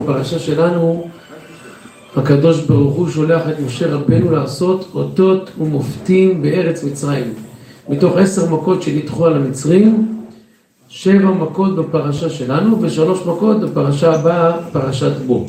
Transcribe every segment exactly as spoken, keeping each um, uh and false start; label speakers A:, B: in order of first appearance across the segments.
A: בפרשה שלנו הקדוש ברוך הוא שולח את משה רבנו לעשות אותות ומופתים בארץ מצרים. מתוך עשר מכות שנדחו על המצרים, שבע מכות בפרשה שלנו ושלוש מכות בפרשה הבאה, פרשת בו.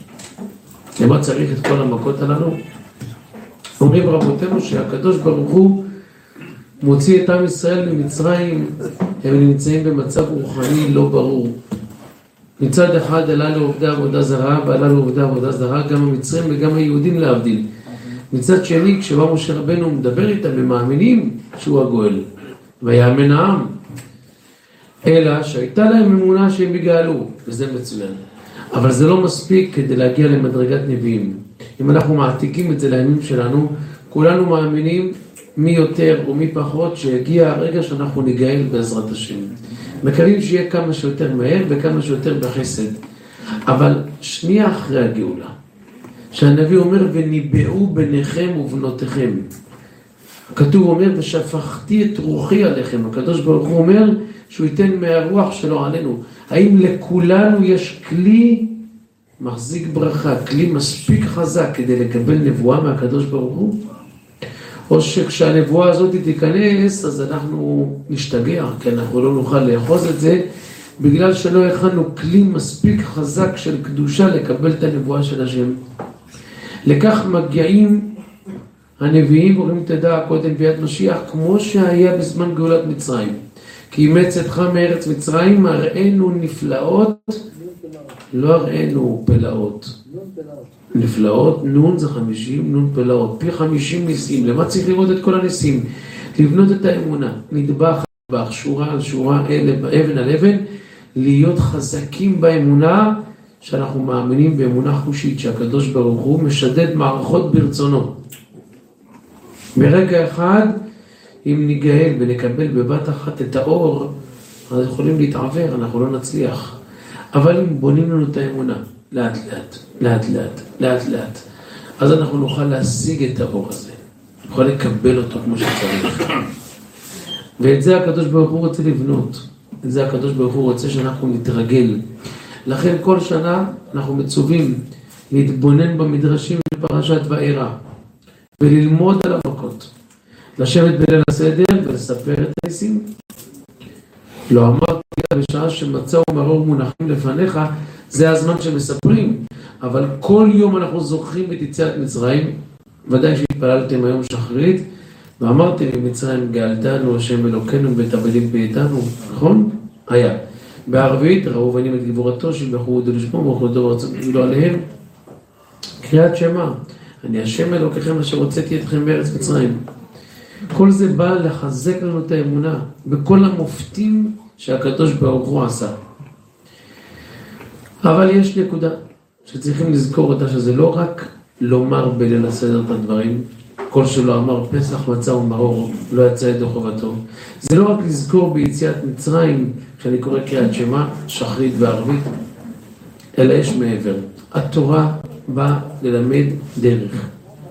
A: למה צריך את כל המכות הללו? אומרים רבותינו שהקדוש ברוך הוא מוציא את עם ישראל ממצרים, הם נמצאים במצב רוחני לא ברור. מצד אחד עלה לעובדי עבודה זרה, ועלה לעובדי עבודה זרה גם המצרים וגם היהודים להבדיל. מצד שני, כשבא משה רבנו מדבר איתם, הם מאמינים שהוא הגואל, ויאמן העם. אלא שהייתה להם אמונה שהם יגאלו, וזה מצוין. אבל זה לא מספיק כדי להגיע למדרגת נביאים. אם אנחנו מעתיקים את זה לימים שלנו, כולנו מאמינים מי יותר ומי פחות שיגיע הרגע שאנחנו נגאל בעזרת השם. מקווים שיהיה כמה שיותר מהר וכמה שיותר בחסד. אבל שנייה אחרי הגאולה, שהנביא אומר וניבאו בניכם ובנותיכם. כתוב אומר ושפכתי את רוחי עליכם. הקדוש ברוך הוא אומר שהוא ייתן מהרוח שלו עלינו. האם לכולנו יש כלי מחזיק ברכה, כלי מספיק חזק כדי לקבל נבואה מהקדוש ברוך הוא? או שכשהנבואה הזאת תיכנס אז אנחנו נשתגע, כי אנחנו לא נוכל לאחוז את זה, בגלל שלא הכנו כלי מספיק חזק של קדושה לקבל את הנבואה של השם. לכך מגיעים הנביאים ואומרים תדע קודם ביאת משיח, כמו שהיה בזמן גאולת מצרים. כי אימץ אתך מארץ מצרים, הראינו נפלאות, לא הראינו פלאות. נפלאות, נון זה חמישים, נון פלאות, פי חמישים ניסים. למה צריך לראות את כל הניסים? לבנות את האמונה, נדבך, נדבך, שורה על שורה, אבן על אבן, להיות חזקים באמונה, שאנחנו מאמינים באמונה חושית, שהקדוש ברוך הוא משדד מערכות ברצונו. ברגע אחד, אם ניגאל ונקבל בבת אחת את האור, אז יכולים להתעבר, אנחנו לא נצליח. אבל אם בונים לנו את האמונה, לאט לאט, לאט לאט, לאט לאט, אז אנחנו נוכל להשיג את האור הזה. נוכל לקבל אותו כמו שצריך. ואת זה הקדוש ברוך הוא רוצה לבנות. את זה הקדוש ברוך הוא רוצה שאנחנו נתרגל. לכן כל שנה אנחנו מצווים להתבונן במדרשים בפרשת וארא, וללמוד על המכות. לשבת בליל הסדר ולספר את הניסים. לא אמרתי בשעה שמצא ומרור מונחים לפניך, זה הזמן שמספרים, אבל כל יום אנחנו זוכרים את יציאת מצרים. ודאי שהתפללתם היום שחרית, ואמרתם במצרים גאלתנו השם אלוקינו ותבדים ביתנו, נכון? היה. בערבית ראו בנים את גבורתו שבחרו הודו לשמו ובחרו ורצו גילו עליהם. קריאת שמע, אני השם אלוקיכם אשר הוצאתי אתכם בארץ מצרים. כל זה בא לחזק לנו את האמונה בכל המופתים שהקדוש ברוך הוא עשה. אבל יש נקודה שצריכים לזכור אותה, שזה לא רק לומר בליל הסדר את הדברים, כל שלא אמר פסח מצה ומרור לא יצא ידי חובתו. זה לא רק לזכור ביציאת מצרים כשאני קורא קריאת שמע, שחרית וערבית, אלא יש מעבר. התורה באה ללמד דרך.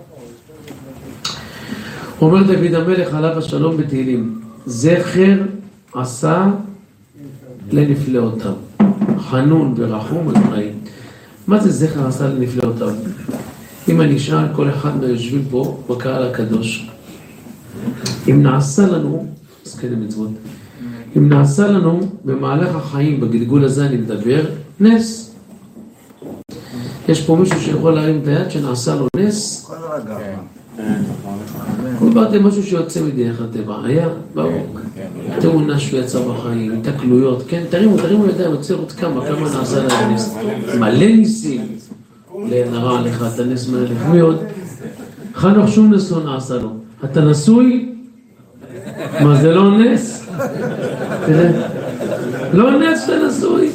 A: אומר דוד המלך עליו השלום בתהילים, זכר עשה לנפלאותיו, חנון ורחום ורחום. מה זה זכר עשה לנפלאותיו? אם אני אשאל כל אחד מהיושבים פה בקהל הקדוש, אם נעשה לנו, אז כן מצוות, אם נעשה לנו במהלך החיים, בגלגול הזה אני מדבר, נס. יש פה מישהו שיכול להרים את היד שנעשה לו נס?
B: כל רגע.
A: הוא דיברתם משהו שיוצא מדרך הטבע, היה? ברור. תאונה שהוא יצא בחיים, תקלויות, כן? תרימו, תרימו ידיים, יוצא עוד כמה, כמה נעשה להם נס. מלא ניסים. לנרע לך, אתה נס מלך. מי עוד? חנוך שום נס לא נעשה לו. אתה נשוי? מה זה לא נס? תראה. לא נס שאתה נשוי.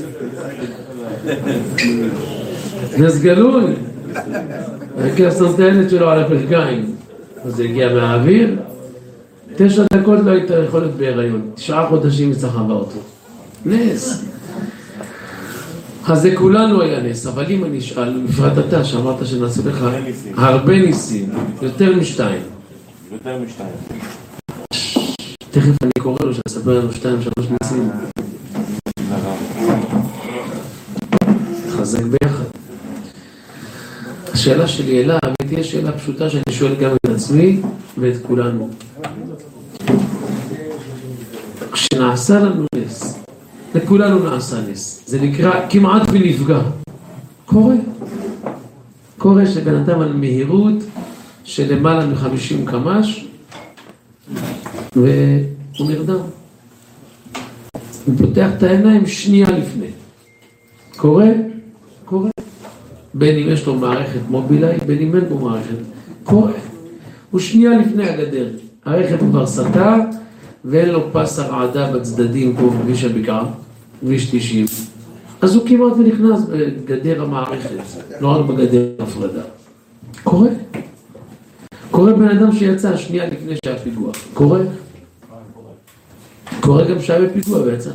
A: נס גלוי. רק לעשות את הילד שלו על הפרקיים. אז זה הגיע מהאוויר. תשע דקות לא היית יכול להיות בהיריון. תשעה חודשים יצחבה אותו. נס. אז זה כולנו היה נס, אבל אם אני אשאל, בפרט אתה שאמרת שנעשה לך הרבה ניסים, יותר משתיים.
B: יותר משתיים.
A: תכף אני קורא לו שנספר לנו שתיים, שלוש ניסים. חזק ביחד. השאלה שלי אליו, ותהיה שאלה פשוטה שאני שואל גם את עצמי ואת כולנו. כשנעשה לנו נס, לכולנו נעשה נס, זה נקרא כמעט ונפגע. קורה. קורה שבן אדם על מהירות של למעלה מ-חמישים קמ"ש, והוא נרדם. הוא פותח את העיניים שנייה לפני. קורה? קורה. בין אם יש לו מערכת מובילאי, בין אם אין בו מערכת. קורה. הוא שנייה לפני הגדר. הרכב כבר סטה, ואין לו פס הרעדה בצדדים פה בכביש הבקעה, כביש תשעים. אז הוא כמעט ונכנס בגדר המערכת, לא רק בגדר הפרדה. קורה. קורה בן אדם שיצא שנייה לפני שהיה פיגוע. קורה. קורה גם שהיה בפיגוע ויצא.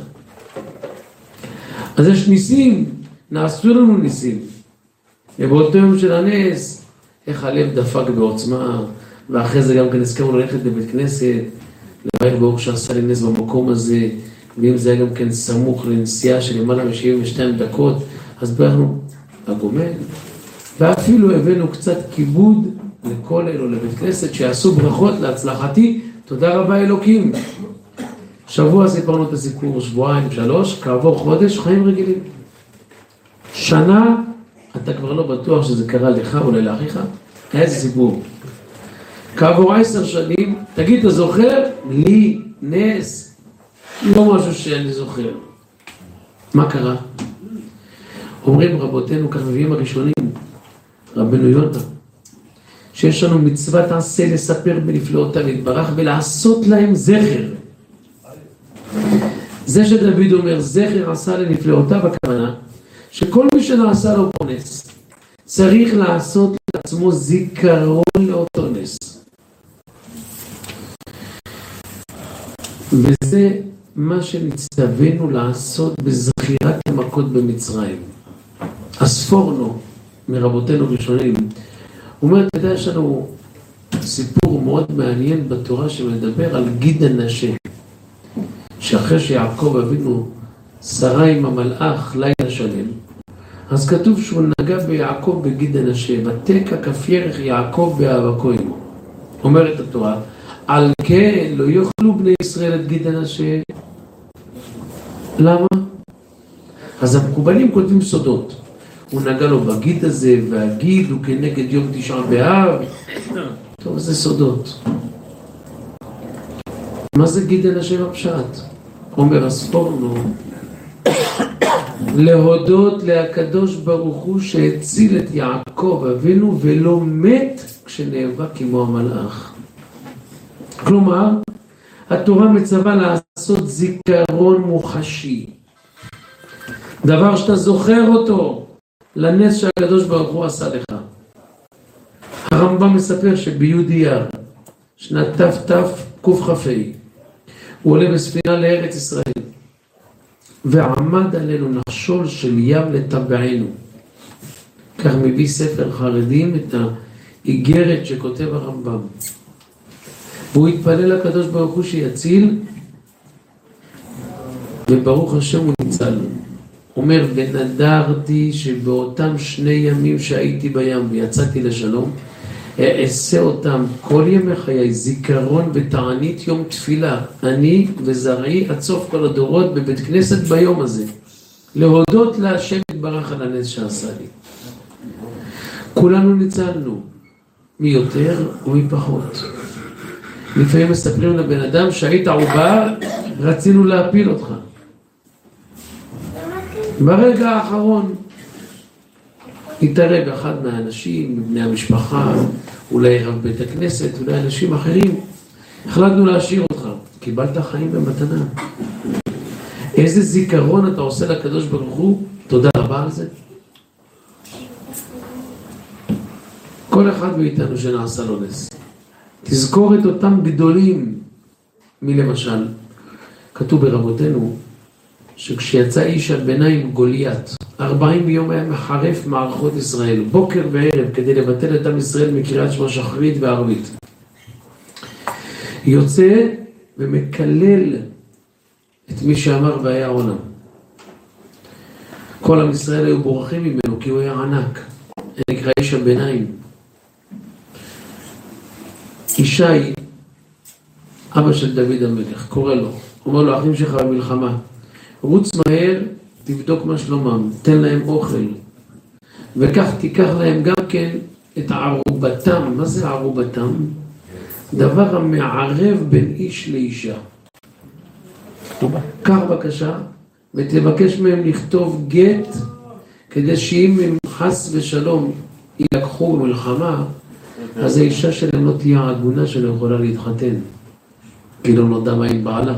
A: אז יש ניסים, נעשו לנו ניסים. ובאותו יום של הנס, איך הלב דפק בעוצמה, ואחרי זה גם כן הזכרנו ללכת לבית כנסת, לברך ברוך שעשה לי נס במקום הזה, ואם זה היה גם כן סמוך לנסיעה של למעלה מ-שבעים ושתיים דקות, אז ברכנו הגומל, ואפילו הבאנו קצת כיבוד לכל אלו לבית כנסת, שיעשו ברכות להצלחתי, תודה רבה אלוקים. שבוע סיפרנו את הסיפור, שבועיים, שלוש, כעבור חודש, חיים רגילים. שנה, אתה כבר לא בטוח שזה קרה לך או לאחיך, איזה סיפור. כעבור עשר שנים, תגיד, אתה זוכר? לי, נס, לא משהו שאני זוכר. מה קרה? אומרים רבותינו, כך מביאים הראשונים, רבנו יונה, שיש לנו מצוות עשה לספר בנפלאותיו יתברך ולעשות להם זכר. זה שדוד אומר, זכר עשה לנפלאותיו, הכוונה, שכל מי שנעשה לו פה נס, צריך לעשות לעצמו זיכרון לאותו נס. וזה מה שנצטווינו לעשות בזכירת המכות במצרים. אספורנו מרבותינו ראשונים, הוא אומר, אתה יודע, יש לנו סיפור מאוד מעניין בתורה שמדבר על גיד הנשה, שאחרי שיעקב אבינו שרה עם המלאך לילה שלם, אז כתוב שהוא נגע ביעקב בגיד הנשה, ותקע כף ירך יעקב באהבתו עמו. אומרת התורה, על כן לא יאכלו בני ישראל את גיד הנשה. למה? אז המקובלים כותבים סודות. הוא נגע לו בגיד הזה, והגיד הוא כנגד יום תשעה באב. טוב, זה סודות. מה זה גיד הנשה בפשט? אומר אספורנו, להודות להקדוש ברוך הוא שהציל את יעקב אבינו ולא מת כשנאבק עמו המלאך. כלומר, התורה מצווה לעשות זיכרון מוחשי. דבר שאתה זוכר אותו לנס שהקדוש ברוך הוא עשה לך. הרמב"ם מספר שביהודייה, שנת תף תף קוף חפי, הוא עולה בספינה לארץ ישראל, ועמד עלינו נחשול של ים לטבענו. כך מביא ספר חרדים את האיגרת שכותב הרמב"ם. והוא התפלל לקדוש ברוך הוא שיציל, וברוך השם הוא ניצל. אומר, ונדרתי שבאותם שני ימים שהייתי בים ויצאתי לשלום, אעשה אותם כל ימי חיי זיכרון ותענית יום תפילה, אני וזרעי עד סוף כל הדורות בבית כנסת ביום הזה, להודות להשם יתברך על הנס שעשה לי. כולנו ניצלנו, מי יותר ומי פחות. לפעמים מספרים לבן אדם שהיית עובר, רצינו להפיל אותך. ברגע האחרון התערב אחד מהאנשים, מבני המשפחה, אולי רב בית הכנסת, אולי אנשים אחרים, החלטנו להשאיר אותך, קיבלת חיים במתנה. איזה זיכרון אתה עושה לקדוש ברוך הוא, תודה רבה על זה. כל אחד מאיתנו שנעשה לו נס, תזכור את אותם גדולים. מי למשל, כתוב ברבותינו, שכשיצא איש הביניים גוליית, ארבעים ביום היה מחרף מערכות ישראל, בוקר וערב, כדי לבטל את עם ישראל מקריאת שמע שחרית וערבית. יוצא ומקלל את מי שאמר והיה עולם. כל עם ישראל היו בורחים ממנו כי הוא היה ענק. נקרא איש הביניים. ישי, אבא של דוד המלך, קורא לו, אומר לו, אחים שלך במלחמה, רוץ מהר, תבדוק מה שלומם, תן להם אוכל, וכך תיקח להם גם כן את ערובתם. מה זה ערובתם? דבר המערב בין איש לאישה. קח בבקשה ותבקש מהם לכתוב גט, כדי שאם הם חס ושלום ילקחו במלחמה, אז האישה שלהם לא תהיה עגונה שלא יכולה להתחתן, כי לא נודע מה עם בעלה.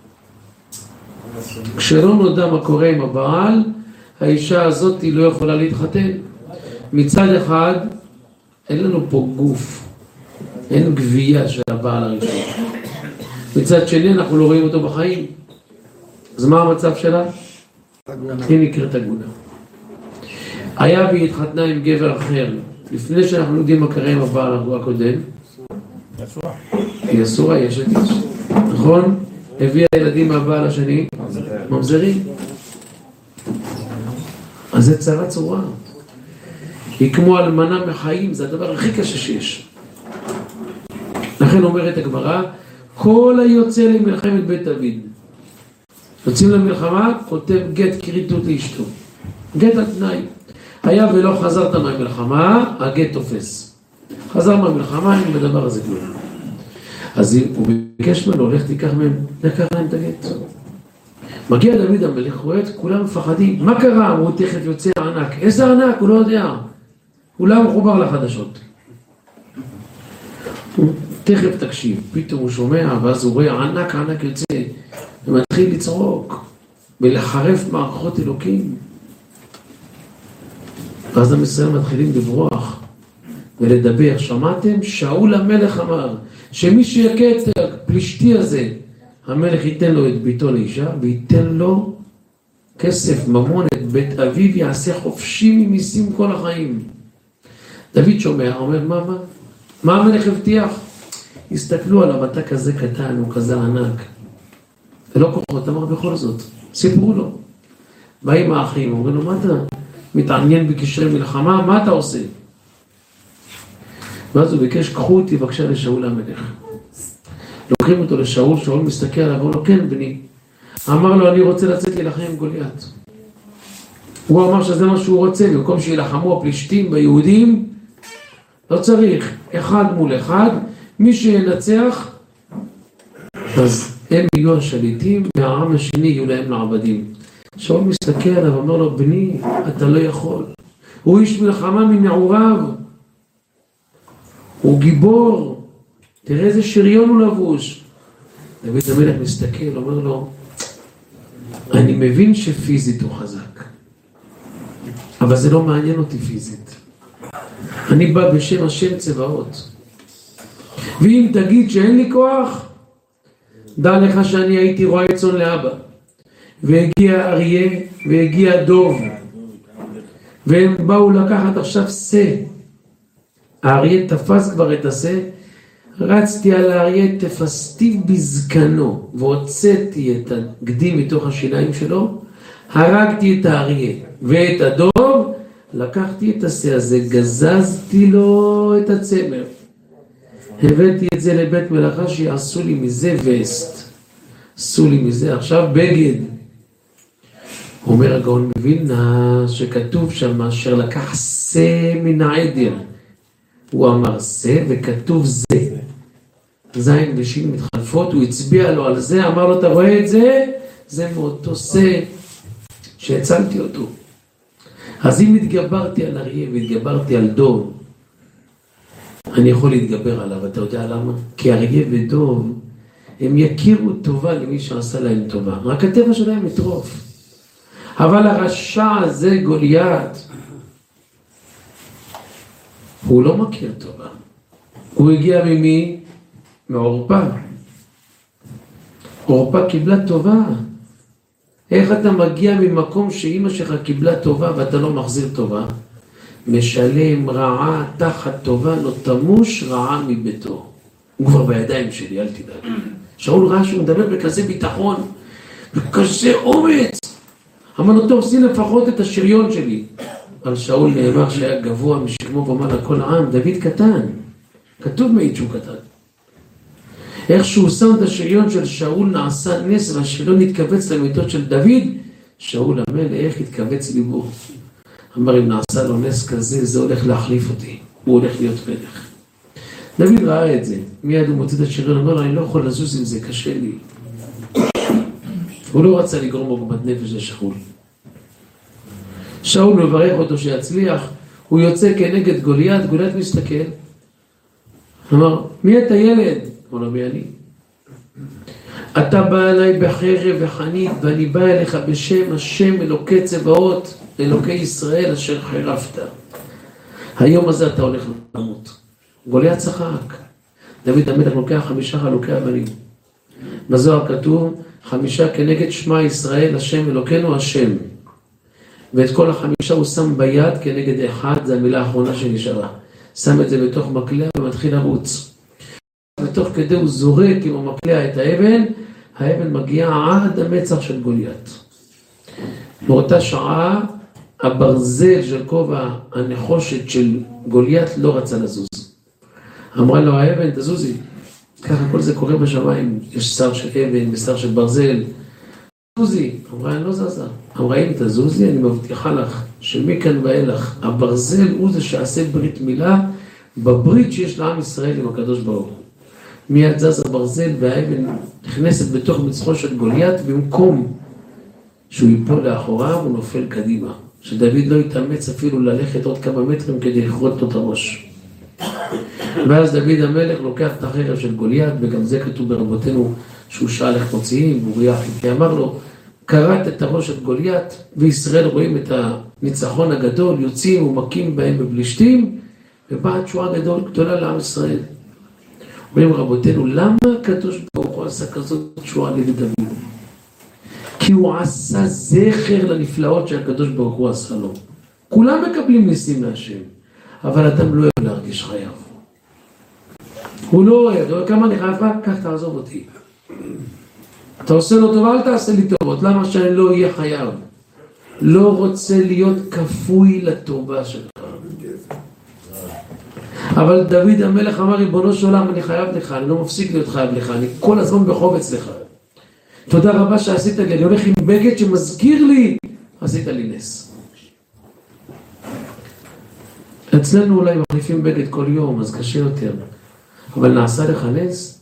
A: כשלא נודע מה קורה עם הבעל, האישה הזאת לא יכולה להתחתן. מצד אחד אין לנו פה גוף, אין גבייה של הבעל הראשון. מצד שני אנחנו לא רואים אותו בחיים. אז מה המצב שלה? היא נקראת עגונה. היה והיא התחתנה עם גבר אחר, לפני שאנחנו יודעים מה קרה עם הבעל הקודם, היא אסורה, יש את איש, נכון? הביאה ילדים מהבעל השני, ממזרים. אז זה צרה צורה. היא כמו אלמנה מחיים, זה הדבר הכי קשה שיש. לכן אומרת הגמרא, כל היוצא למלחמת בית דוד, יוצאים למלחמה, כותב גט כריתות לאשתו. גט על תנאי. היה ולא חזרת מהמלחמה, הגט תופס. חזר מהמלחמה, אין בדבר הזה כלום. אז הוא ביקש ממנו, הולך תיקח מהם, לקח להם את הגט. מגיע דוד המלך, רואה את כולם מפחדים. מה קרה? הוא תכף יוצא ענק. איזה ענק? הוא לא יודע. אולי הוא מחובר לחדשות. הוא תכף תקשיב, פתאום הוא שומע, ואז הוא רואה ענק ענק יוצא, ומתחיל לצרוק, ולחרף מערכות אלוקים. ואז עם ישראל מתחילים לברוח, ולדבר. שמעתם? שאול המלך אמר, שמי שיכה את הפלישתי הזה, המלך ייתן לו את ביתו לאישה, וייתן לו כסף, ממון, את בית אביו יעשה חופשי ממיסים כל החיים. דוד שומע, אומר, מה, מה? מה המלך הבטיח? הסתכלו עליו, אתה כזה קטן, הוא כזה ענק. ולא כוחות, אמר בכל זאת. סיפרו לו. באים האחים, אומרים לו, מה אתה מתעניין בקשרי מלחמה? מה אתה עושה? ואז הוא ביקש, קחו אותי בבקשה לשאול המלך. לוקחים אותו לשאול, שאול מסתכל עליו, הוא אומר לו, כן בני. אמר לו, אני רוצה לצאת להילחם עם גוליית. הוא אמר שזה מה שהוא רוצה, במקום שילחמו הפלישתים ביהודים, לא צריך, אחד מול אחד, מי שינצח, אז הם יהיו השליטים, והעם השני יהיו להם לעבדים. שאול מסתכל עליו, אומר לו, בני, אתה לא יכול. הוא איש מלחמה מנעוריו. הוא גיבור. תראה איזה שריון הוא לבוש. דוד המלך מסתכל, אומר לו, אני מבין שפיזית הוא חזק, אבל זה לא מעניין אותי פיזית. אני בא בשם השם צבאות. ואם תגיד שאין לי כוח, דע לך שאני הייתי רועה צאן לאבא. והגיע אריה והגיע דוב. והם באו לקחת עכשיו שא. האריה תפס כבר את השא. רצתי על האריה, תפסתי בזקנו, והוצאתי את הגדים מתוך השיניים שלו. הרגתי את האריה ואת הדוב. לקחתי את השא הזה, גזזתי לו את הצמר. הבאתי את זה לבית מלאכה שיעשו לי מזה וסט. עשו לי מזה עכשיו בגד. אומר הגאון מווילנה שכתוב שם אשר לקח שא מן העדר. הוא אמר שא וכתוב זה. זין ושין מתחלפות, הוא הצביע לו על זה, אמר לו, אתה רואה את זה? זה מאותו שא שהצלתי אותו. אז אם התגברתי על אריה והתגברתי על דוב, אני יכול להתגבר עליו. אתה יודע למה? כי אריה ודוב, הם יכירו טובה למי שעשה להם טובה. רק הטבע שלהם יטרוף. אבל הרשע הזה, גוליית, הוא לא מכיר טובה. הוא הגיע ממי? מעורפה. עורפה קיבלה טובה. איך אתה מגיע ממקום שאמא שלך קיבלה טובה ואתה לא מחזיר טובה? משלם רעה תחת טובה, לא תמוש רעה מביתו. הוא כבר בידיים שלי, אל תדאג. שאול ראה שהוא מדבר בכזה ביטחון, בכזה אומץ. אמר לו, טוב, שים לפחות את השריון שלי. על שאול נאמר שהיה גבוה משכמו ומעלה כל העם, דוד קטן, כתוב מעיד שהוא קטן. איך שהוא שם את השריון של שאול נעשה נס, והשריון התכווץ למיטות של דוד, שאול המלך התכווץ ליבו. אמר אם נעשה לו נס כזה, זה הולך להחליף אותי, הוא הולך להיות מלך. דוד ראה את זה, מיד הוא מוצא את השריון, אמר אני לא יכול לזוז עם זה, קשה לי. הוא לא רצה לגרום עוגמת נפש לשאול. שאול מברך אותו שיצליח, הוא יוצא כנגד גוליית, גוליית מסתכל. אמר, מי אתה ילד? הוא לא מי אני. אתה בא אליי בחרב וחנית, ואני בא אליך בשם השם אלוקי צבאות, אלוקי ישראל אשר חרפת. היום הזה אתה הולך למות. גוליית צחק. דוד המלך לוקח חמישה חלוקי אבנים. בזוהר כתוב, חמישה כנגד שמע ישראל, השם אלוקינו השם. ואת כל החמישה הוא שם ביד כנגד אחד, זה המילה האחרונה שנשארה. שם את זה בתוך מקלע ומתחיל לרוץ. ותוך כדי הוא זורק עם המקלע את האבן, האבן מגיעה עד המצח של גוליית. באותה שעה, הברזל של כובע הנחושת של גוליית לא רצה לזוז. אמרה לו, האבן, תזוזי. ככה כל זה קורה בשמיים, יש שר של אבן ושר של ברזל. תזוזי. אמרה, אני לא זזה. אמרה, אם תזוזי, אני מבטיחה לך שמכאן ואילך, הברזל הוא זה שעשה ברית מילה, בברית שיש לעם ישראל עם הקדוש ברוך הוא. מיד זז הברזל והאבן נכנסת בתוך מצחו של גוליית, במקום שהוא ייפול לאחוריו, הוא נופל קדימה. שדוד לא יתאמץ אפילו ללכת עוד כמה מטרים כדי לכרות לו את הראש. ואז דוד המלך לוקח את החרב של גוליית, וגם זה כתוב ברבותינו שהוא שאל איך מוציאים, ואוריה חיתי אמר לו, קראת את הראש של גוליית, וישראל רואים את הניצחון הגדול, יוצאים ומכים בהם בפלישתים, ובאה תשועה גדול גדולה לעם ישראל. אומרים רבותינו, למה הקדוש ברוך הוא עשה כזאת תשועה לדוד? כי הוא עשה זכר לנפלאות שהקדוש ברוך הוא עשה לו. כולם מקבלים ניסים מהשם, אבל אדם לא אוהב להרגיש חייב. הוא לא אוהב, כמה אני חייב רק, כך תעזוב אותי. אתה עושה לו טובה, אל תעשה לי טובות, למה שאני לא אהיה חייב? לא רוצה להיות כפוי לטובה שלך. אבל דוד המלך אמר, ריבונו של עולם, אני חייב לך, אני לא מפסיק להיות חייב לך, אני כל הזמן בחוב אצלך. תודה רבה שעשית לי, אני הולך עם בגד שמזכיר לי, עשית לי נס. אצלנו אולי מחליפים בגד כל יום, אז קשה יותר. אבל נעשה לך נס?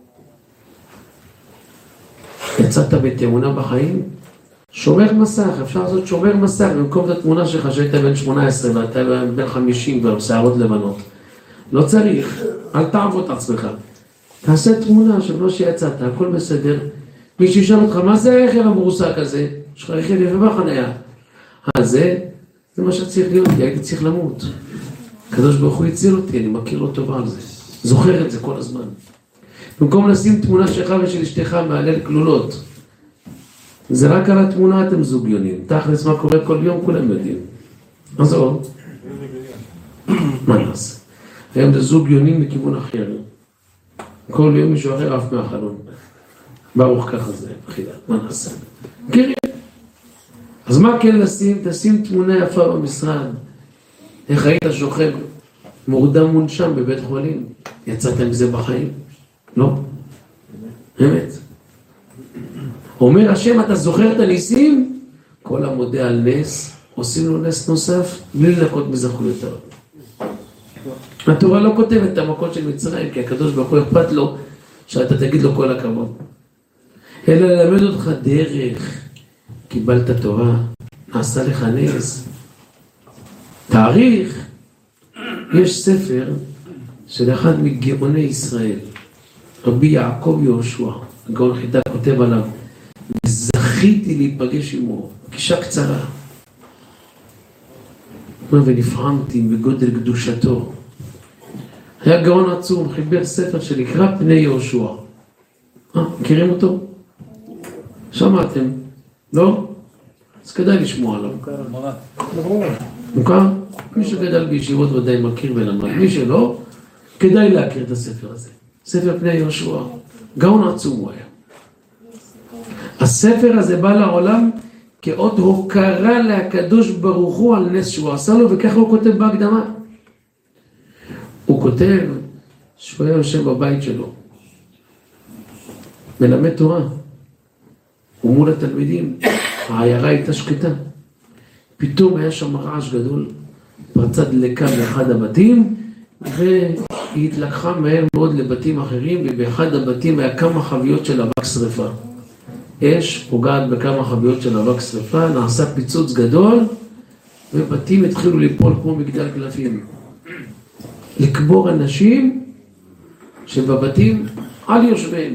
A: יצאת בתאמונה בחיים? שומר מסך, אפשר לעשות שומר מסך, במקום את התמונה שלך שהיית בן שמונה עשרה ואתה בן חמישים כבר שערות לבנות. לא צריך, אל תעבוד את עצמך. תעשה תמונה של מה שיצאת, הכל בסדר. מי שישאל אותך, מה זה הרכב המרוסק הזה? יש לך רכב יפה בחניה. אז זה, זה מה שצריך להיות, הייתי צריך למות. הקדוש ברוך הוא הציל אותי, אני מכיר לו טובה על זה. זוכר את זה כל הזמן. במקום לשים תמונה שלך ושל אשתך מעלל כלולות. זה רק על התמונה אתם זוגיונים. תכלס מה קורה כל יום, כולם יודעים. אז עוד. מה נעשה? היום זה זוגיונים מכיוון אחר. כל יום מישהו אחר אף מהחלון. ברוך ככה זה, בחילה. מה נעשה? מכירים. אז מה כן לשים? תשים תמונה יפה במשרד. איך היית שוכב מורדם מונשם בבית חולים? יצאת עם זה בחיים? לא? באמת. אומר השם, אתה זוכר את הניסים? כל המודה על נס, עושים לו נס נוסף, בלי לנקות מזכויותיו. התורה לא כותבת את המכות של מצרים, כי הקדוש ברוך הוא אכפת לו, שאתה תגיד לו כל הכבוד. אלא ללמד אותך דרך, קיבלת תורה, נעשה לך נס. תאריך, יש ספר של אחד מגאוני ישראל, רבי יעקב יהושע, הגאון חידה כותב עליו, זכיתי להיפגש עמו, פגישה קצרה. ונפעמתי בגודל קדושתו. היה גאון עצום, חיבר ספר שנקרא פני יהושע. אה, מכירים אותו? שמעתם? לא? אז כדאי לשמוע עליו. מוכר? מי שגדל בישיבות ודאי מכיר ולמד. מי שלא, כדאי להכיר את הספר הזה. ספר פני יהושע. גאון עצום הוא היה. הספר הזה בא לעולם כאות הוקרה לקדוש ברוך הוא על נס שהוא עשה לו, וככה הוא כותב בהקדמה. הוא כותב שהוא היה יושב בבית שלו, מלמד תורה, ומול התלמידים, העיירה הייתה שקטה. פתאום היה שם רעש גדול, פרצה דלקה באחד הבתים, והיא התלקחה מהר מאוד לבתים אחרים, ובאחד הבתים היה כמה חביות של אבק שריפה. אש פוגעת בכמה חביות של אבק שריפה, נעשה פיצוץ גדול, ובתים התחילו ליפול כמו מגדל קלפים. לקבור אנשים שבבתים על יושביהם.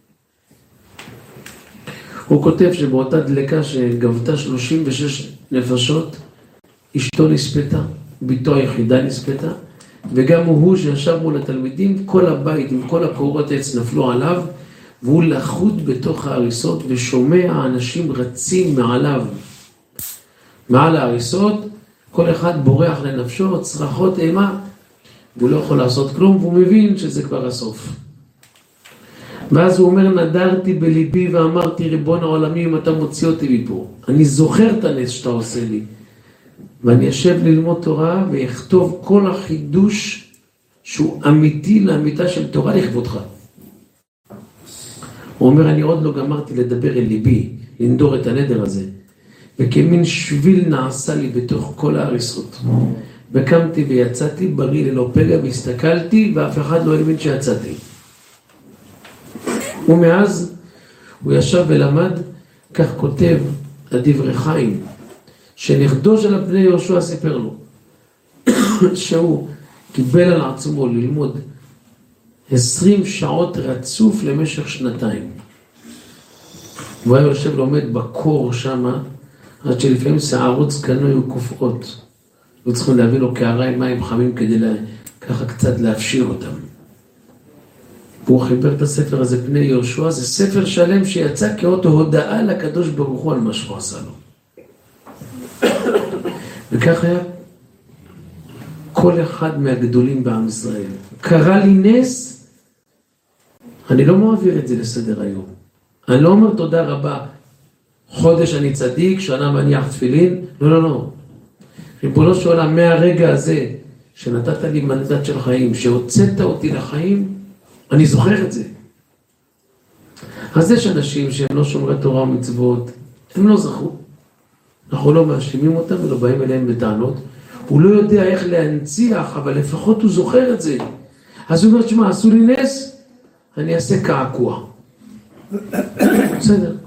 A: הוא כותב שבאותה דלקה שגבתה שלושים ושש נפשות, אשתו נספתה, ביתו היחידה נספתה, וגם הוא שישב מול התלמידים, כל הבית עם כל הקורות עץ נפלו עליו, והוא לחוד בתוך ההריסות ושומע אנשים רצים מעליו. מעל ההריסות, כל אחד בורח לנפשו, צרחות אימה, והוא לא יכול לעשות כלום, והוא מבין שזה כבר הסוף. ואז הוא אומר, נדרתי בליבי ואמרתי, ריבון העולמים, אם אתה מוציא אותי מפה, אני זוכר את הנס שאתה עושה לי, ואני אשב ללמוד תורה ואכתוב כל החידוש שהוא אמיתי לאמיתה של תורה לכבודך. הוא אומר, אני עוד לא גמרתי לדבר אל ליבי, לנדור את הנדר הזה, וכמין שביל נעשה לי בתוך כל ההריסות. וקמתי ויצאתי בריא ללא פגע והסתכלתי, ואף אחד לא הבין שיצאתי. ומאז הוא ישב ולמד, כך כותב הדברי חיים, שנכדו של הבני יהושע סיפר לו, שהוא קיבל על עצמו ללמוד עשרים שעות רצוף למשך שנתיים. הוא היה יושב לומד בקור שמה, עד שלפעמים שערות זקנו היו קופאות. לא צריכים להביא לו קערה עם מים חמים כדי לה, ככה קצת להפשיר אותם. והוא חיבר את הספר הזה, פני יהושע, זה ספר שלם שיצא כאות הודעה לקדוש ברוך הוא על מה שהוא עשה לו. וכך היה כל אחד מהגדולים בעם ישראל. קרא לי נס, אני לא מעביר את זה לסדר היום. אני לא אומר תודה רבה, חודש אני צדיק, שנה מניח תפילין, לא, לא, לא. ריבונו של עולם, מהרגע הזה שנתת לי מנדט של חיים, שהוצאת אותי לחיים, אני זוכר את זה. אז יש אנשים שהם לא שומרי תורה ומצוות, הם לא זכו. אנחנו לא מאשימים אותם ולא באים אליהם בטענות. הוא לא יודע איך להנציח, אבל לפחות הוא זוכר את זה. אז הוא אומר, שמה, עשו לי נס, אני אעשה קעקוע. בסדר.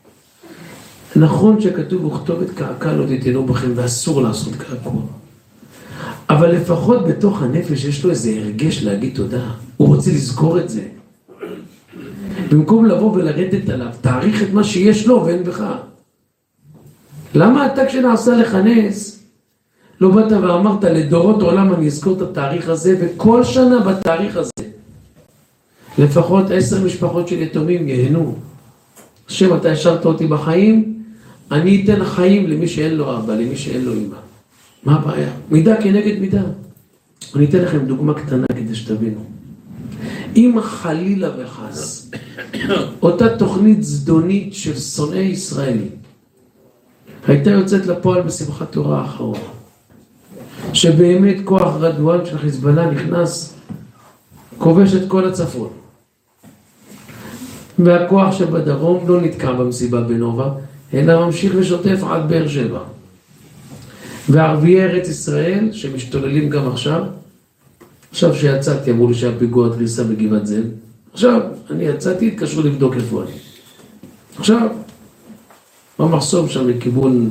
A: נכון שכתוב וכתובת קעקע לא תיתנו בכם, ואסור לעשות קעקוע. אבל לפחות בתוך הנפש יש לו איזה הרגש להגיד תודה. הוא רוצה לזכור את זה. במקום לבוא ולרדת עליו, תעריך את מה שיש לו ואין בך. למה אתה כשנעשה לך נס, לא באת ואמרת לדורות עולם אני אזכור את התאריך הזה, וכל שנה בתאריך הזה, לפחות עשר משפחות של יתומים יהנו. השם, אתה השארת אותי בחיים, אני אתן חיים למי שאין לו אבא, למי שאין לו אמא. מה הבעיה? מידה כנגד מידה. אני אתן לכם דוגמה קטנה כדי שתבינו. אם חלילה וחס, אותה תוכנית זדונית של שונאי ישראל, הייתה יוצאת לפועל בשמחת תורה האחרונה, שבאמת כוח רדואן של חיזבאללה נכנס, כובש את כל הצפון, והכוח שבדרום לא נתקע במסיבה בנובה, אלא ממשיך ושוטף עד באר שבע. וערביי ארץ ישראל, שמשתוללים גם עכשיו, עכשיו שיצאתי, אמרו לי שהפיגוע דריסה בגבעת זאב, עכשיו אני יצאתי, התקשרו לבדוק איפה אני. עכשיו, במחסום שם לכיוון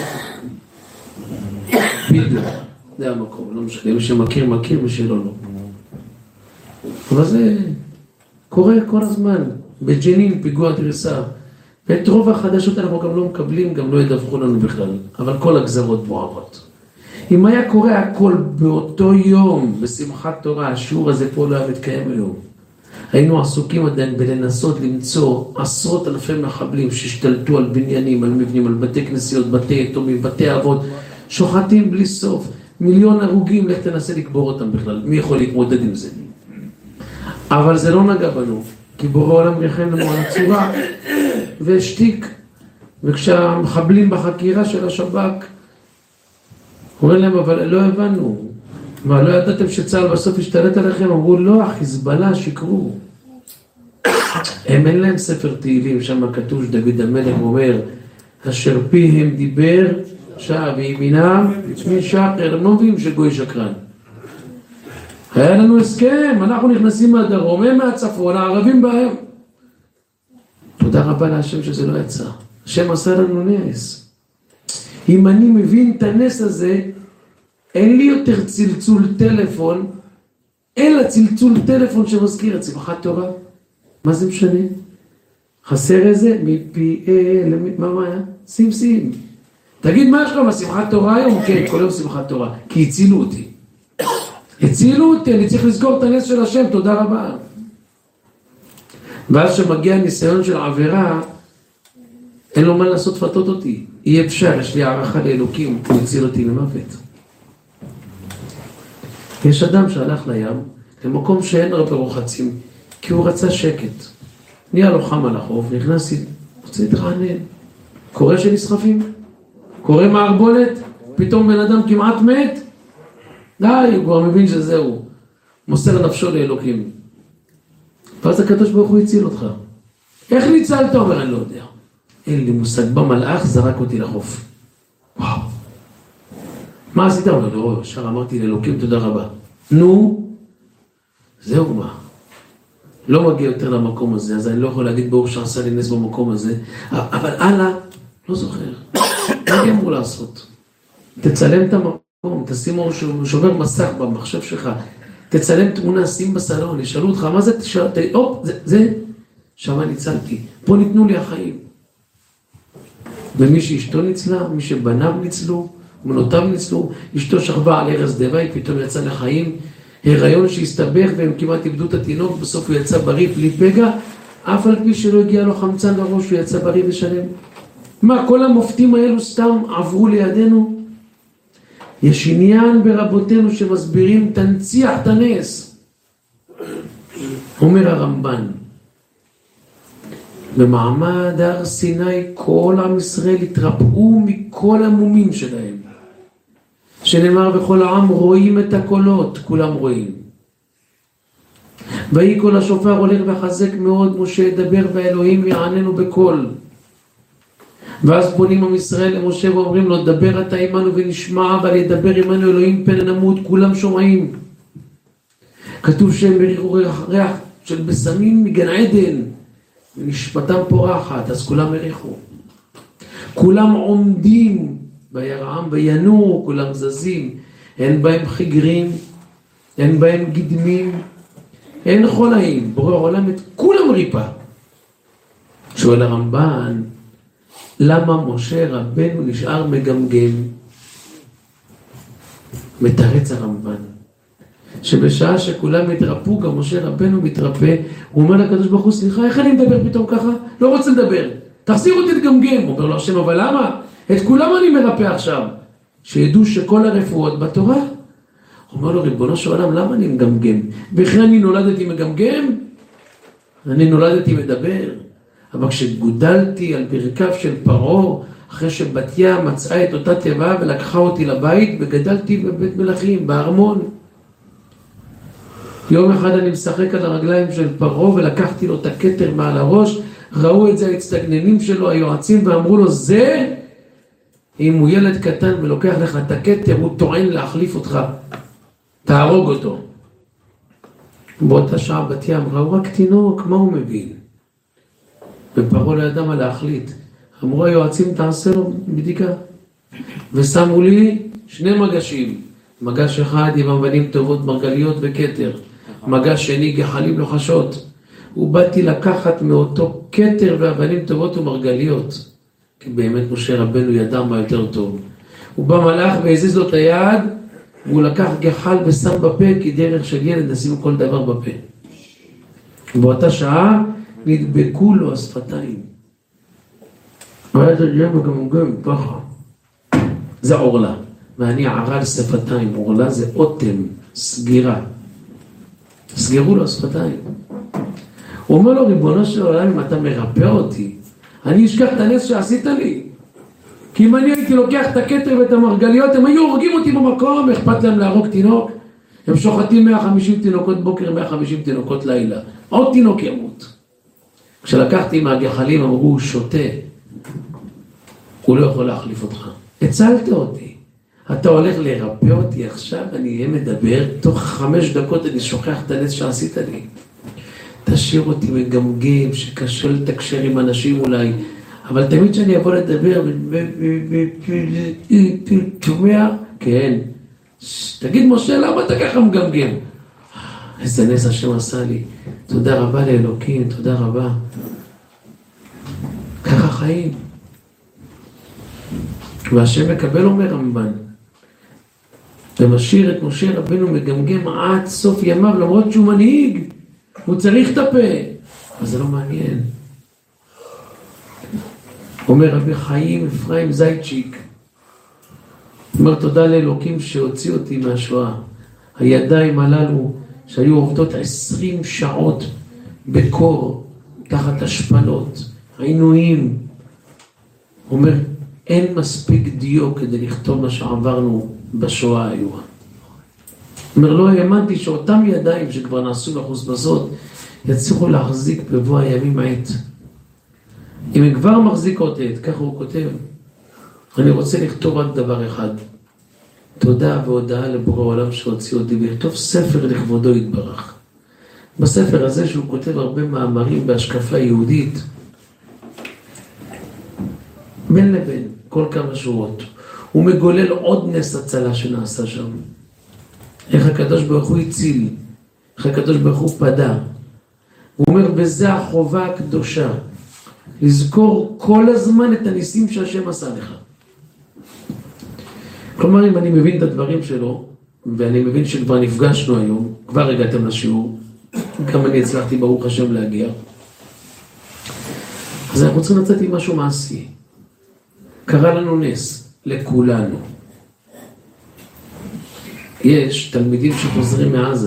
A: בידו, זה המקום, לא משנה, מי שמכיר מכיר, מי שלא לא. אבל זה קורה כל הזמן, בג'נין פיגוע דריסה, ואת רוב החדשות אנחנו גם לא מקבלים, גם לא ידווחו לנו בכלל, אבל כל הגזרות בוערות. אם היה קורה הכל באותו יום, בשמחת תורה, השיעור הזה פה לא היה מתקיים היום. היינו עסוקים עדיין בלנסות למצוא עשרות אלפי מחבלים שהשתלטו על בניינים, על מבנים, על בתי כנסיות, בתי יתומים, בתי אבות, שוחטים בלי סוף, מיליון הרוגים, לך תנסה לקבור אותם בכלל, מי יכול להתמודד עם זה? אבל זה לא נגע בנו, כי בורא עולם ריחם לנו על הצורה, והשתיק וכשהמחבלים בחקירה של השב"כ, אומרים להם, אבל לא הבנו, מה, לא ידעתם שצה"ל בסוף השתלט עליכם? אמרו, לא, החיזבאללה שיקרו. הם אין להם ספר תהילים, שם כתוב שדוד המלך אומר, אשר פיהם דיבר, שעה וימינם, מי שקר, הם לא מביאים שגוי שקרן. היה לנו הסכם, אנחנו נכנסים מהדרום, הם מהצפון, הערבים בהם. תודה רבה להשם שזה לא יצא. השם עשה לנו נס. אם אני מבין את הנס הזה, אין לי יותר צלצול טלפון, אלא צלצול טלפון שמזכיר את שמחת תורה. מה זה משנה? חסר איזה? מפי אל, מה מה היה? שים שים. תגיד מה יש לך בשמחת תורה היום? כן, כל יום שמחת תורה. כי הצילו אותי. הצילו אותי, אני צריך לזכור את הנס של השם, תודה רבה. ואז שמגיע ניסיון של עבירה, אין לו מה לעשות פתות אותי. אי אפשר, יש לי הערכה לאלוקים, הוא הציל אותי ממוות. יש אדם שהלך לים, למקום שאין הרבה רוחצים, כי הוא רצה שקט. נהיה לו חם על החוף, נכנס, רוצה להתרענן. קורא שנסחפים, קורא מערבולת, פתאום בן אדם כמעט מת, די, הוא כבר מבין שזהו, מוסר נפשו לאלוקים. ואז הקדוש ברוך הוא הציל אותך. איך ניצלת? אומר, אני לא יודע. אין לי מושג, במלאך זרק אותי לחוף. וואו. מה עשית? אומר, לא, ישר אמרתי לאלוקים, תודה רבה. נו, זהו מה. לא מגיע יותר למקום הזה, אז אני לא יכול להגיד ברוך שעשה לי נס במקום הזה, אבל הלאה, לא זוכר. מה אמור לעשות? תצלם את המקום, תשים שובר מסך במחשב שלך, תצלם תמונה, שים בסלון, ישאלו אותך, מה זה? אופ, זה, זה, שמה ניצלתי. פה ניתנו לי החיים. ומי שאשתו ניצלה, מי שבניו ניצלו, בנותיו ניצלו, אשתו שכבה על ערש דווי, היא פתאום יצא לחיים, הריון שהסתבך והם כמעט איבדו את התינוק, בסוף הוא יצא בריא בלי פגע, אף על פי שלא הגיע לו חמצן לראש, הוא יצא בריא ושלם. מה, כל המופתים האלו סתם עברו לידינו? יש עניין ברבותינו שמסבירים, תנציח את הנס. אומר הרמב"ן, במעמד הר סיני כל עם ישראל התרפאו מכל המומים שלהם. שנאמר בכל העם רואים את הקולות, כולם רואים. ויהי קול השופר הולך וחזק מאוד, משה ידבר והאלוהים יעננו בקול. ואז פונים עם ישראל למשה ואומרים לו, דבר אתה עמנו ונשמע, אבל ידבר עמנו אלוהים פן נמות, כולם שומעים. כתוב שהם בריחו ריח, ריח של בשמים מגן עדן, ונשפתם פורחת, אז כולם הריחו. כולם עומדים בירעם וינור, כולם זזים, אין בהם חיגרים, אין בהם גדמים, אין חולאים, בורא העולם את כולם ריפה. שואל הרמב"ן, למה משה רבנו נשאר מגמגם? מתרץ הרמב"ן, שבשעה שכולם התרפו, גם משה רבנו מתרפא, הוא אומר לקדוש ברוך הוא, סליחה, איך אני מדבר פתאום ככה? לא רוצה לדבר, תחזיר אותי לגמגם. הוא אומר לו השם, אבל למה? את כולם אני מרפא עכשיו, שידעו שכל הרפואות בתורה. הוא אומר לו, ריבונו של עולם, למה אני מגמגם? בכלל אני נולדתי מגמגם? אני נולדתי מדבר. אבל כשגודלתי על ברכיו של פרעה, אחרי שבתיה מצאה את אותה תיבה ולקחה אותי לבית, וגדלתי בבית מלכים, בארמון. יום אחד אני משחק על הרגליים של פרעה ולקחתי לו את הכתר מעל הראש, ראו את זה ההצטגננים שלו, היועצים, ואמרו לו, זה, אם הוא ילד קטן ולוקח לך את הכתר, הוא טוען להחליף אותך, תהרוג אותו. באותה שעה בתיה אמרה, הוא רק תינוק, מה הוא מבין? ופרעה לא ידע מה להחליט. אמרו היועצים, תעשה לו בדיקה. ושמו לי שני מגשים. מגש אחד עם אבנים טובות, מרגליות וכתר. מגש שני גחלים לוחשות. ובאתי לקחת מאותו כתר ואבנים טובות ומרגליות. כי באמת משה רבנו ידע מה יותר טוב. הוא בא מלאך והזיז לו את היד, והוא לקח גחל ושם בפה, כי דרך של ילד נשים כל דבר בפה. באותה שעה נדבקו לו השפתיים. ואז הג'ם גם גם ככה. זה עורלה. ואני ערל שפתיים. עורלה זה אוטם, סגירה. סגרו לו השפתיים. הוא אומר לו, ריבונו של עולם, אם אתה מרפא אותי, אני אשכח את הנס שעשית לי. כי אם אני הייתי לוקח את הכתר ואת המרגליות, הם היו הורגים אותי במקום, אכפת להם להרוג תינוק. הם שוחטים מאה וחמישים תינוקות בוקר, מאה וחמישים תינוקות לילה. עוד תינוק ימות. כשלקחתי מהגחלים, אמרו, הוא שותה. הוא לא יכול להחליף אותך. הצלת אותי. אתה הולך לרפא אותי עכשיו, אני אהיה מדבר, תוך חמש דקות אני שוכח את הנס שעשית לי. תשאיר אותי מגמגם, שקשה לתקשר עם אנשים אולי, אבל תמיד שאני אבוא לדבר, תשומע, כן. תגיד משה, למה אתה ככה מגמגם? איזה נס השם עשה לי. תודה רבה לאלוקים, תודה רבה. ככה חיים. והשם מקבל, אומר רמב"ן, ומשאיר את משה רבנו מגמגם עד סוף ימיו, למרות שהוא מנהיג, הוא צריך את הפה, אבל זה לא מעניין. אומר רבי חיים אפרים זייצ'יק, אומר תודה לאלוקים שהוציא אותי מהשואה. הידיים הללו שהיו עובדות עשרים שעות בקור, תחת השפלות, עינויים. אומר, אין מספיק דיו כדי לכתוב מה שעברנו בשואה האיומה. אומר, לא האמנתי שאותם ידיים שכבר נעשו לחוסבזות, יצליחו להחזיק בבוא הימים עת. אם הם כבר מחזיקות עת, ככה הוא כותב, אני רוצה לכתוב רק דבר אחד, תודה והודעה לבורא העולם שהוציא אותי, ולכתוב ספר לכבודו יתברך. בספר הזה שהוא כותב הרבה מאמרים בהשקפה יהודית, בין לבין, כל כמה שורות, הוא מגולל עוד נס הצלה שנעשה שם. איך הקדוש ברוך הוא הציל, איך הקדוש ברוך הוא פדה. הוא אומר, וזה החובה הקדושה, לזכור כל הזמן את הניסים שהשם עשה לך. כלומר, אם אני מבין את הדברים שלו, ואני מבין שכבר נפגשנו היום, כבר הגעתם לשיעור, גם אני הצלחתי ברוך השם להגיע, אז אנחנו צריכים לצאת עם משהו מעשי. קרה לנו נס, לכולנו. יש תלמידים שחוזרים מעזה.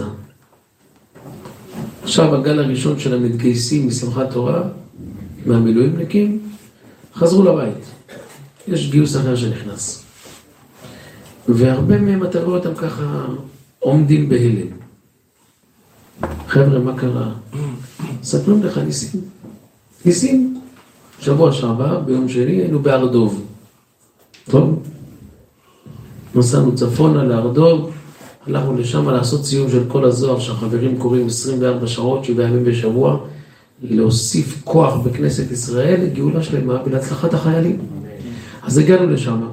A: עכשיו הגל הראשון של המתגייסים משמחת תורה, מהמילואימניקים, חזרו לבית. יש גיוס אחר שנכנס. והרבה מהם אתה רואה אותם ככה עומדים בהלם. חבר'ה, מה קרה? ספרים לך ניסים. ניסים. שבוע שעבר, ביום שני, היינו בהר דוב. טוב? נסענו צפונה להר דוב, הלכנו לשם לעשות סיום של כל הזוהר שהחברים קוראים עשרים וארבע שעות, שבעה ימים בשבוע, להוסיף כוח בכנסת ישראל לגאולה שלמה ולהצלחת החיילים. אז הגענו לשם.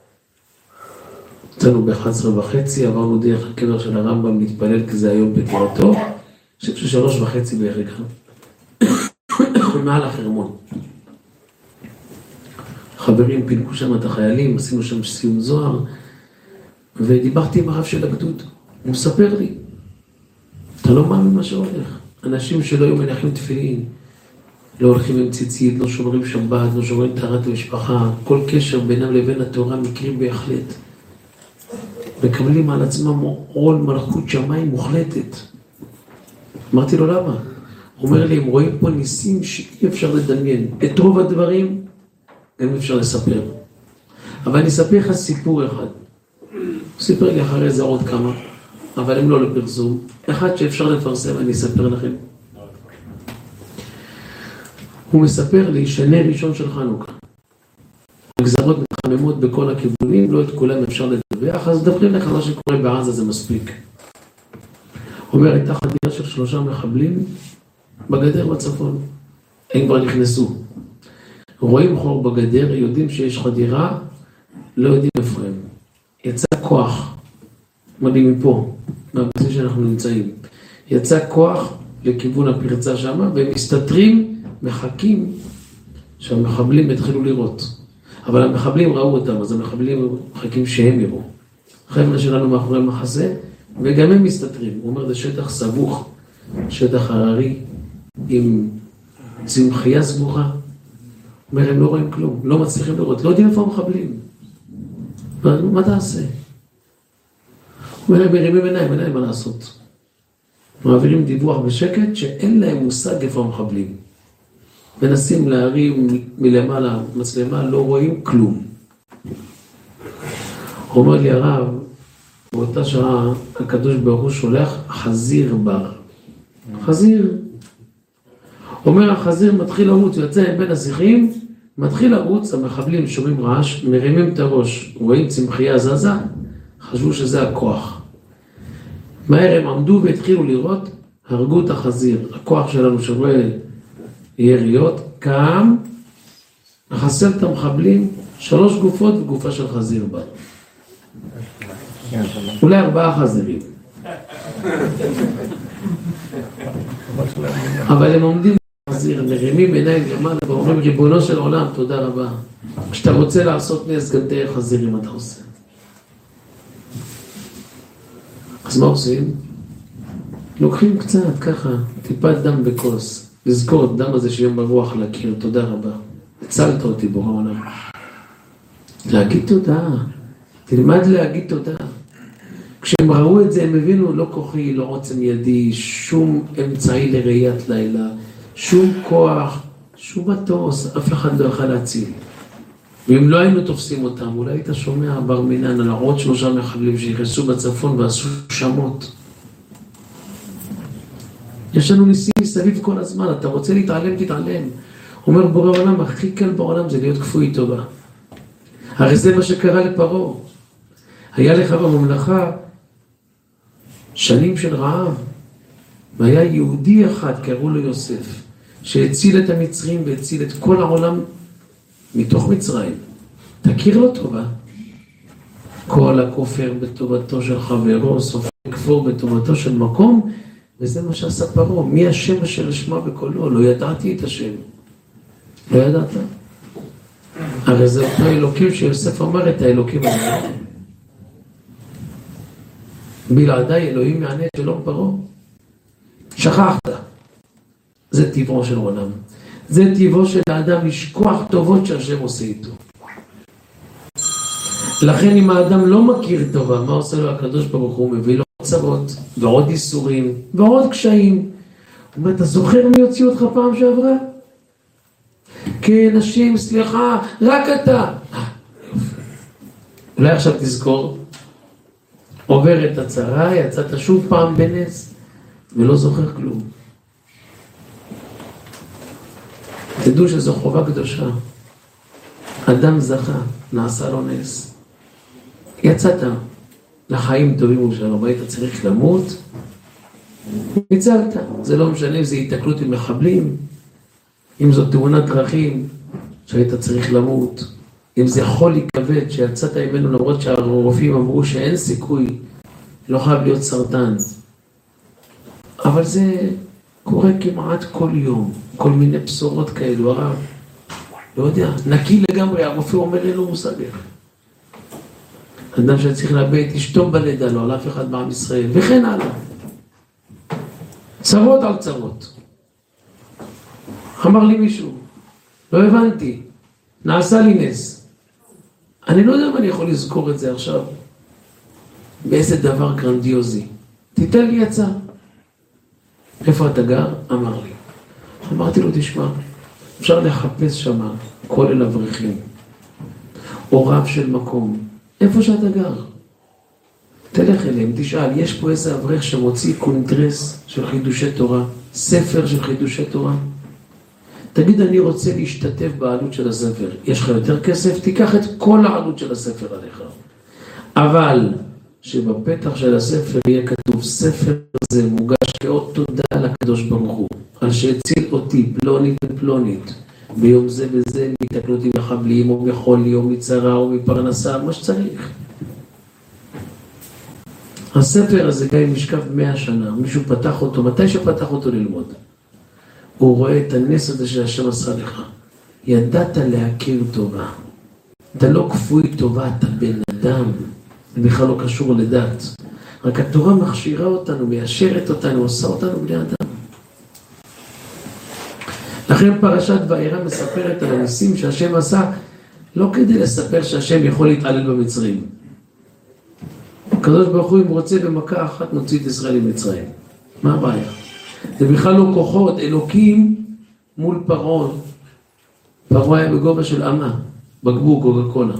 A: יצאנו ב-אחת עשרה וחצי, עברנו דרך הקבר של הרמב"ם להתפלל, כי זה היום פטירתו, ששלוש וחצי בערך. מעל החרמון. חברים פילקו שם את החיילים, עשינו שם סיום זוהר, ודיברתי עם הרב של הגדוד. הוא מספר לי, אתה לא מאמין מה שהולך. אנשים שלא היו מנחים תפילין, לא הולכים עם ציצית, לא שומרים שבת, לא שומרים טהרת המשפחה, כל קשר בינם לבין התורה מקרים בהחלט. מקבלים על עצמם עול מלכות שמיים מוחלטת. אמרתי לו, למה? הוא אומר לי, הם רואים פה ניסים שאי אפשר לדמיין. את רוב הדברים גם אפשר לספר. אבל אני אספר לך סיפור אחד. הוא סיפר לי אחרי זה עוד כמה, אבל הם לא לפרסום. אחד שאפשר לפרסם, אני אספר לכם. הוא מספר לי שנר ראשון של חנוכה. הגזרות מתחממות בכל הכיוונים, לא את כולם אפשר לדווח, אז דברים לך מה שקורה בעזה זה מספיק. הוא אומר, הייתה חדירה של שלושה מחבלים בגדר בצפון. הם כבר נכנסו. רואים חור בגדר, יודעים שיש חדירה, לא יודעים איפה הם. יצא כוח, מדהים מפה, מהבסיס שאנחנו נמצאים. יצא כוח לכיוון הפרצה שם, והם מסתתרים, מחכים שהמחבלים יתחילו לראות. אבל המחבלים ראו אותם, אז המחבלים מחכים שהם יראו. חבר'ה שלנו מאחורי מחסה, וגם הם מסתתרים. הוא אומר, זה שטח סבוך, שטח הררי, עם צמחייה סבוכה. הוא אומר, הם לא רואים כלום, לא מצליחים לראות, לא יודעים איפה המחבלים. מה תעשה? הוא אומר, הם מרימים עיניים, עיניים מה לעשות. מעבירים דיווח בשקט שאין להם מושג איפה המחבלים. מנסים להרים מלמעלה מצלמה, לא רואים כלום. אומר לי הרב, באותה שעה הקדוש ברוך הוא שולח חזיר בר. חזיר. אומר החזיר מתחיל לרוץ, הוא יוצא בין השיחים, מתחיל לרוץ, המחבלים שומעים רעש, מרימים את הראש, רואים צמחייה זזה, חשבו שזה הכוח. מהר הם עמדו והתחילו לראות, הרגו את החזיר. הכוח שלנו שרואה יריות, קם, לחסל את המחבלים, שלוש גופות וגופה של חזיר בר. אולי ארבעה חזירים. אבל הם עומדים בחזיר, מרימים עיניים למעלה ואומרים, ריבונו של עולם, תודה רבה. כשאתה רוצה לעשות נס, גם תהיה חזירים אתה עושה. אז מה עושים? לוקחים קצת ככה, טיפת דם בכוס, לזכור את דם הזה שיום ברוח להכיר, תודה רבה. הצלת אותי בורא עולם. להגיד תודה, תלמד להגיד תודה. כשהם ראו את זה הם הבינו לא כוחי, לא עוצם ידי, שום אמצעי לראיית לילה, שום כוח, שום מטוס, אף אחד לא יוכל להציל. ואם לא היינו תופסים אותם, אולי היית שומע בר מינן על עוד שלושה מחבלים שיחסו בצפון ועשו שמות. יש לנו ניסים מסביב כל הזמן, אתה רוצה להתעלם, תתעלם. אומר בורא עולם, הכי קל בעולם זה להיות כפוי טובה. הרי זה מה שקרה לפרעה. היה לך בממלכה שנים של רעב, והיה יהודי אחד, קראו לו יוסף, שהציל את המצרים והציל את כל העולם מתוך מצרים. תכיר לו טובה. כל הכופר בטובתו של חברו, סוף כפור בטובתו של מקום, וזה מה שעשה פרעה. מי השם אשר אשמע בקולו? לא ידעתי את השם. לא ידעת? הרי זה אותו אלוקים שיוסף אמר את האלוקים הזה. בלעדיי אלוהים יענה את שלום פרעה. שכחת. זה טבעו של עולם. זה טבעו של האדם לשכוח טובות שהשם עושה איתו. לכן אם האדם לא מכיר טובה, מה עושה לו הקדוש ברוך הוא? מביא לו צרות ועוד איסורים ועוד קשיים. הוא אומר, אתה זוכר מי הוציא אותך פעם שעברה? כן, אנשים, סליחה, רק אתה. אולי עכשיו תזכור, עובר את הצרה, יצאת שוב פעם בנס, ולא זוכר כלום. תדעו שזו חובה קדושה. אדם זכה, נעשה לו נס. יצאת לחיים טובים ושלום, היית צריך למות, ניצלת. זה לא משנה אם זה התקלות עם מחבלים, אם זו תאונת דרכים שהיית צריך למות, אם זה חולי כבד שיצאת ממנו למרות שהרופאים אמרו שאין סיכוי, לא חייב להיות סרטן. אבל זה קורה כמעט כל יום, כל מיני בשורות כאלו, הרב. לא יודע, נקי לגמרי, הרופא אומר לי לא מושג. אדם שצריך לאבד את אשתו בלידה, לא על אף אחד בעם ישראל, וכן הלאה. צרות על צרות. אמר לי מישהו, לא הבנתי, נעשה לי נס. אני לא יודע אם אני יכול לזכור את זה עכשיו, באיזה דבר גרנדיוזי. תיתן לי יצא. איפה אתה גר? אמר לי. אמרתי לו, תשמע, אפשר לחפש שמה כולל אברכים, או רב של מקום, איפה שאתה גר. תלך אליהם, תשאל, יש פה איזה אברך שמוציא קונגרס של חידושי תורה, ספר של חידושי תורה. תגיד, אני רוצה להשתתף בעלות של הספר. יש לך יותר כסף? תיקח את כל העלות של הספר עליך. אבל שבפתח של הספר יהיה כתוב, ספר זה מוגש כאות תודה לקדוש ברוך הוא, על שהציל אותי פלונית ופלונית, ביום זה וזה, מתקנות עם מחבלים, או בחולי, או מצרה, או מפרנסה, מה שצריך. הספר הזה גם משכב מאה שנה, מישהו פתח אותו, מתי שפתח אותו ללמוד? הוא רואה את הנס הזה שהשם עשה לך. ידעת להכיר טובה. אתה לא כפוי טובה, אתה בן אדם. זה בכלל לא קשור לדת. רק התורה מכשירה אותנו, מיישרת אותנו, עושה אותנו בני אדם. לכן פרשת וארא מספרת על הניסים שהשם עשה, לא כדי לספר שהשם יכול להתעלל במצרים. הקדוש ברוך הוא אם רוצה במכה אחת נוציא את ישראל ממצרים. מה הבעיה? זה בכלל לא כוחות, אלוקים מול פרעה, פרעה היה בגובה של אמה, בקבוק קוקה קולה.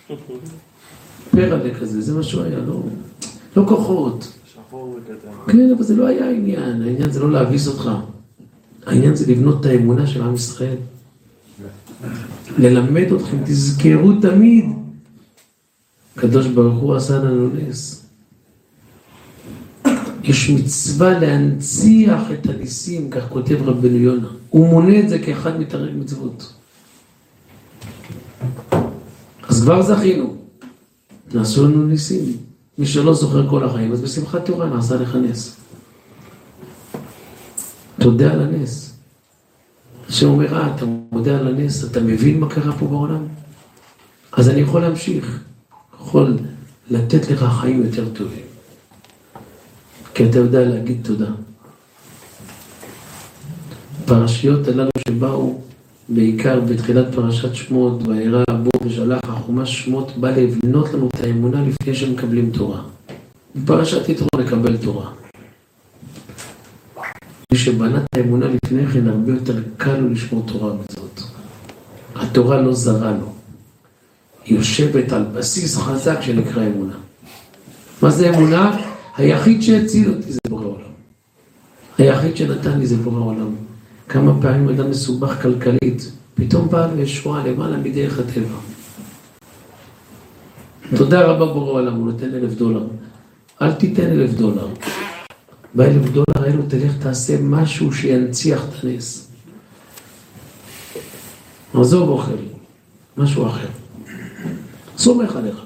A: פרלה כזה, זה מה שהוא היה, לא, לא כוחות. כן, אבל זה לא היה העניין, העניין זה לא להביס אותך. העניין זה לבנות את האמונה של עם ישראל. ללמד אתכם, תזכרו תמיד. הקדוש ברוך הוא עשה לנו נס. יש מצווה להנציח את הניסים, כך כותב רבנו יונה. הוא מונה את זה כאחד מתרי"ג מצוות. אז כבר זכינו. נעשו לנו ניסים. מי שלא זוכר כל החיים, אז בשמחת תורה נעשה לך נס. תודה על הנס. השם אומר, אה, אתה מודה על הנס, אתה מבין מה קרה פה בעולם? אז אני יכול להמשיך. יכול לתת לך חיים יותר טובים. כי אתה יודע להגיד תודה. פרשיות הללו שבאו, בעיקר בתחילת פרשת שמות, וירא בו ושלח החומש שמות, בא לבנות לנו את האמונה לפני שמקבלים תורה. בפרשת יתרו לקבל תורה. מי שבנה את האמונה לפני כן, הרבה יותר קל לו לשמור תורה בזאת. התורה לא זרה לו. היא יושבת על בסיס חזק שנקרא אמונה. מה זה אמונה? היחיד שהציל אותי זה בורא עולם. היחיד שנתן לי זה בורא עולם. כמה פעמים אדם מסובך כלכלית, פתאום בא וישועה למעלה מדרך הטבע. תודה רבה בורא עולם, הוא נותן אלף דולר. אל תיתן אלף דולר. באלף דולר האלו תלך תעשה משהו שינציח את הנס. עזוב אוכל, משהו אחר. סומך עליך.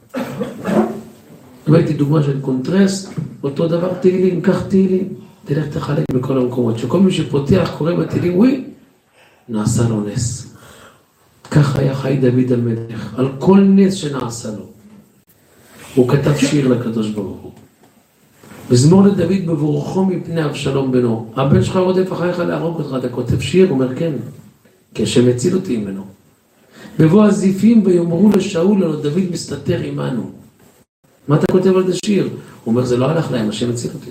A: הבאתי דוגמה של קונטרס, אותו דבר תהילים, קח תהילים, תלך תחלק בכל המקומות. שכל מי שפותח קורא בתהילים, וואי, נעשה לו נס. ככה היה חי דוד המלך, על כל נס שנעשה לו. הוא כתב שיר לקדוש ברוך הוא. מזמור לדוד בבורכו מפני אבשלום בנו. הבן שלך רודף אחריך להרוג אותך, אתה כותב שיר, הוא אומר כן, כי השם הציל אותי ממנו. בבוא הזיפים ויאמרו לשאול, הלא דוד מסתתר עמנו. מה אתה כותב על זה שיר? הוא אומר, זה לא הלך להם, השם הציל אותי.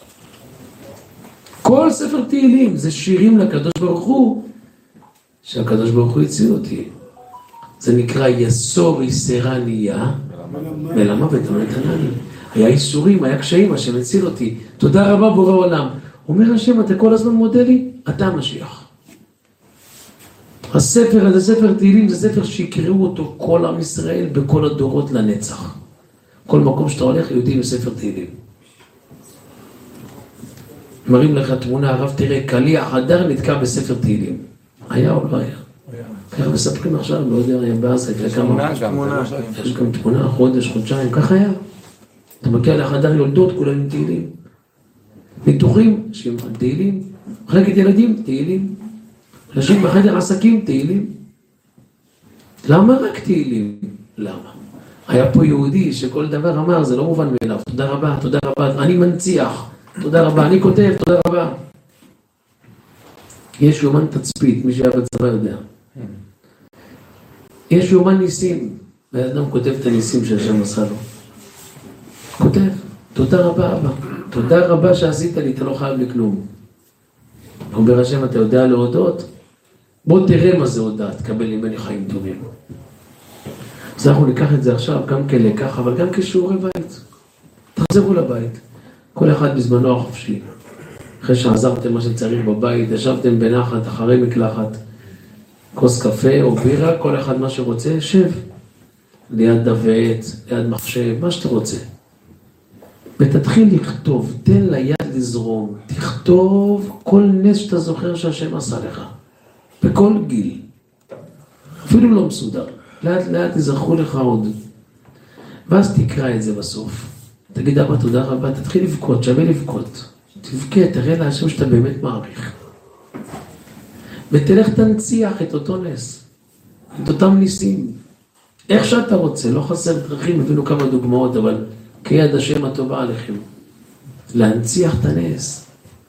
A: כל ספר תהילים זה שירים לקדוש ברוך הוא, שהקדוש ברוך הוא הציל אותי. זה נקרא יסור יסרה נהיה, ולמה ותמת ענני. היה איסורים, היה קשיים, השם הציל אותי. תודה רבה בורא עולם. אומר השם, אתה כל הזמן מודה לי, אתה המשיח. הספר הזה, ספר תהילים, זה ספר שיקראו אותו כל עם ישראל בכל הדורות לנצח. כל מקום שאתה הולך, יודעים בספר תהילים. מראים לך תמונה, הרב תראה, קלי החדר נתקע בספר תהילים. היה או לא היה? ככה מספרים עכשיו, לא יודע, היה בעזה,
B: תמונה גם.
A: יש גם תמונה, חודש, חודשיים, ככה היה. אתה מגיע לחדר יולדות, כולם עם תהילים. ניתוחים, אנשים תהילים. מחלקת ילדים, תהילים. אנשים בחדר עסקים, תהילים. למה רק תהילים? למה? היה פה יהודי שכל דבר אמר, זה לא מובן מאליו. תודה רבה, תודה רבה, אני מנציח. תודה רבה, אני כותב, תודה רבה. יש יומן תצפית, מי שהיה בצבא יודע. יש יומן ניסים, והאדם כותב את הניסים שהשם עשה לו. כותב, תודה רבה אבא, תודה רבה שעשית לי, אתה לא חייב לכלום. אומר השם, אתה יודע להודות? בוא תראה מה זה הודעה, תקבל ממני חיים טובים. אז אנחנו ניקח את זה עכשיו גם כלקח, אבל גם כשיעורי בית. תחזרו לבית. כל אחד בזמנו החופשי. אחרי שעזרתם מה שצריך בבית, ישבתם בנחת, אחרי מקלחת, כוס קפה או בירה, כל אחד מה שרוצה, שב. ליד דוות, ליד מחשב, מה שאתה רוצה. ותתחיל לכתוב, תן ליד לזרום, תכתוב כל נס שאתה זוכר שהשם עשה לך. בכל גיל. אפילו לא מסודר. לאט לאט יזכרו לך עוד. ואז תקרא את זה בסוף. תגיד אבא תודה רבה, תתחיל לבכות, שווה לבכות. תבכה, תראה להשם שאתה באמת מעריך. ותלך תנציח את אותו נס. את אותם ניסים. איך שאתה רוצה, לא חסר דרכים, הבינו כמה דוגמאות, אבל כיד השם הטובה עליכם. להנציח את הנס.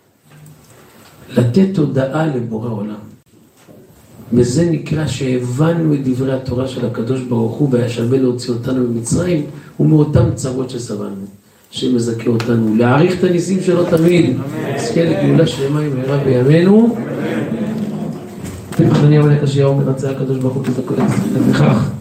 A: לתת תודעה לבורא עולם. וזה נקרא שהבנו את דברי התורה של הקדוש ברוך הוא, והשווה להוציא אותנו ממצרים, ומאותם צרות שסבלנו. שמזכה אותנו, להעריך את הניסים שלו תמיד. זכה לגאולה שלמה במהרה בימינו. חנניה המלך ישעיהו מרצה הקדוש ברוך הוא לפיכך